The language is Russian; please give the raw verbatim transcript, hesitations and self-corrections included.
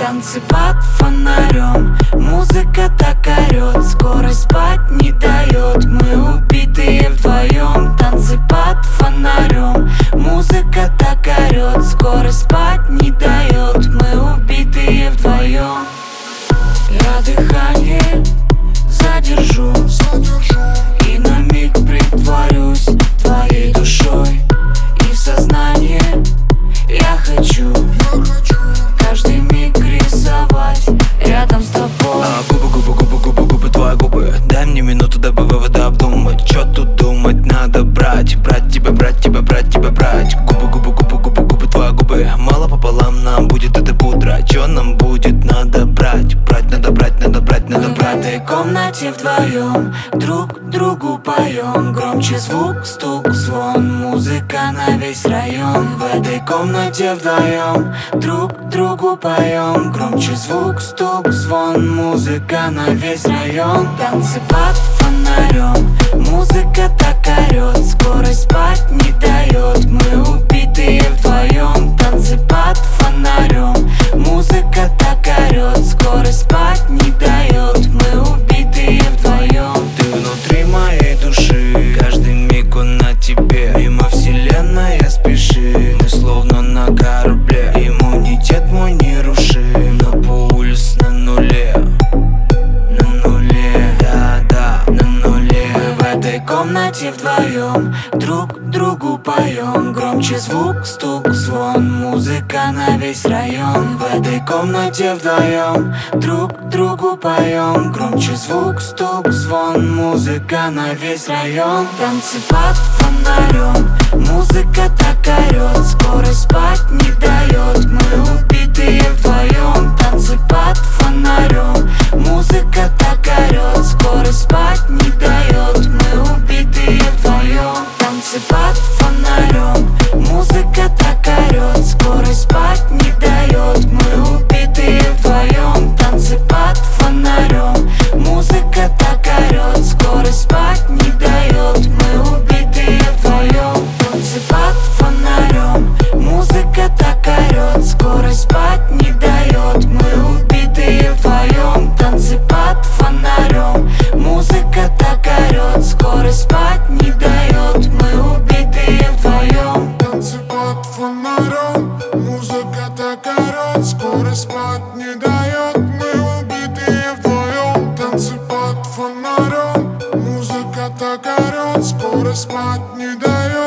Танцы под фонарем, музыка так орет, скорость спать не дает. Мы убитые вдвоем. Танцы под фонарем, музыка так орет, скорость спать не дает. Мы убитые вдвоем. Я дыхание задержу и на миг притворюсь твоей душой. И в сознание я хочу каждый миг рисовать рядом с тобой. а, Губы, губы, губы, губы, губы, твои губы. Дай мне минуту, дабы выводы обдумать. Чё тут думать, надо брать, брать тебя, брать тебя, брать тебя, брать. Губы, губы, губы, губы, губы, твои губы. Мало пополам нам будет это пудра. Чё нам будет, надо брать, брать, надо брать, надо брать, надо Мы брать. в этой комнате вдвоем друг другу поем. Громче звук, стук, звон, музыка на весь район. В этой комнате вдвоем друг другу поем. Громче звук, стук, звон, музыка на весь район. Танцы под фонарем, музыка так орет, скорость спать не дает. Мы убитые вдвоем. Танцы под фонарем, музыка так орет, скорость спать не дает. Мы убитые вдвоем. Ты внутри моей души, каждый миг он на тебе. Мимо вселенная спеши, мы словно на корабле. Иммунитет мой нерушим, но пульс на нуле. На нуле, да-да, на нуле. Мы в этой комнате вдвоем друг другу поем. Громче звук, стук, звон, музыка на весь район. В этой комнате вдвоем друг другу поем. Громче звук, стук, звон, музыка на весь район. Танцы под фонарем, музыка так орет, скорость спать не дает. Мы убитые вдвоем. Танцы под фонарем, музыка так орет, скорость спать не дает. Мы убитые вдвоем. Танцы под фонарем, музыка так орет, скорость спать не дает. Мы убитые вдвоем. Танцы под фонарем, музыка так орет, скорость спать не дает. Мы убитые вдвоем. Танцы под фонарем, музыка так орет, скорость спать не дает. Мы убитые вдвоем. Танцы под фонарем, музыка так орет, скорость спать не дает. Мы убитые вдвоем. Танцы под фонарем, музыка так орет, скорость спать не дает. Мы убитые вдвоем. Танцы под фонарем, музыка так орет, скорость спать не дает.